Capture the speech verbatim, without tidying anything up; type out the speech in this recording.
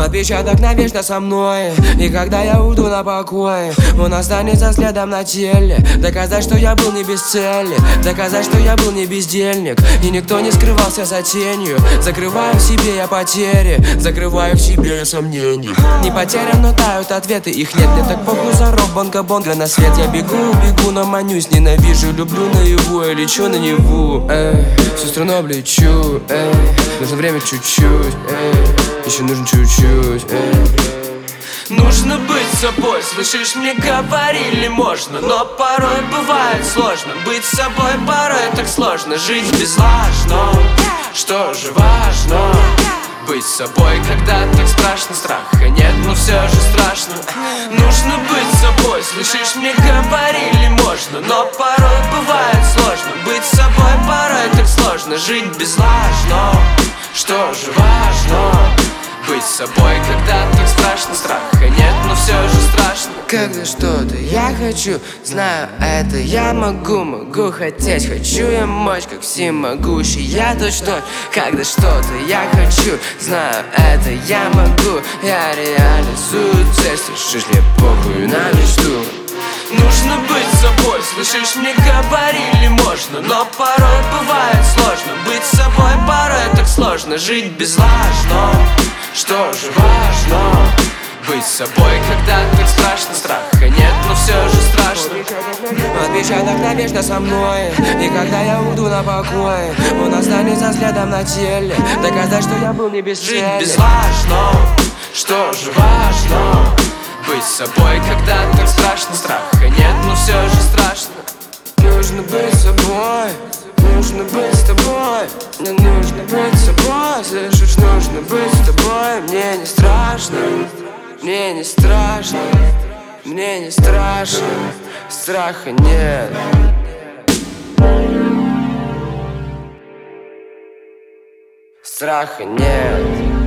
Отпечаток навечно со мной. И когда я уйду на покой, он останется следом на теле. Доказать, что я был не без цели, доказать, что я был не бездельник. И никто не скрывался за тенью. Закрываю в себе я потери, закрываю в себе я сомнений. Не потерян, но тают ответы, их нет. Мне так похуй за рок, бонга-бонга на свет. Я бегу, бегу, но манюсь, ненавижу. Люблю наяву, я лечу на Неву. Эй, всю страну облечу, эй. Нужно время чуть-чуть, эй. Еще нужно чуть-чуть, эй. Нужно быть собой, слышишь, мне говорили можно. Но порой бывает сложно быть собой, порой так сложно. Жить безлажно, что же важно? Быть собой, когда так страшно. Страха нет, но все же страшно. Нужно быть собой, слышишь, мне говорили можно. Но порой бывает сложно быть собой, порой так сложно. Жить безлажно, что же важно? Быть собой, когда так страшно. Страха нет, но все же страшно. Когда что-то я хочу, знаю, это я могу. Могу хотеть, хочу я мочь, как всемогущий. Я точно, когда что-то я хочу, знаю, это я могу. Я реализую цель, слышишь, мне похуй на мечту. Нужно быть собой, слышишь, мне говорили можно. Но порой бывает сложно быть собой, порой так сложно. Жить безлажно, что же важно? Быть собой, когда так страшно. Страха нет, но все же страшно. Отпечаток навечно со мной. И когда я уйду на покой, он останется следом на теле. Доказать, что я был не без цели. Жить безлажно, что же важно? Быть собой, когда так страшно. Страха нет, но все же страшно. Нужно быть собой, нужно быть с тобой. Мне нужно быть собой, слышишь, нужно быть с тобой. Мне не страшно, мне не страшно, мне не страшно. Страха нет. Страха нет.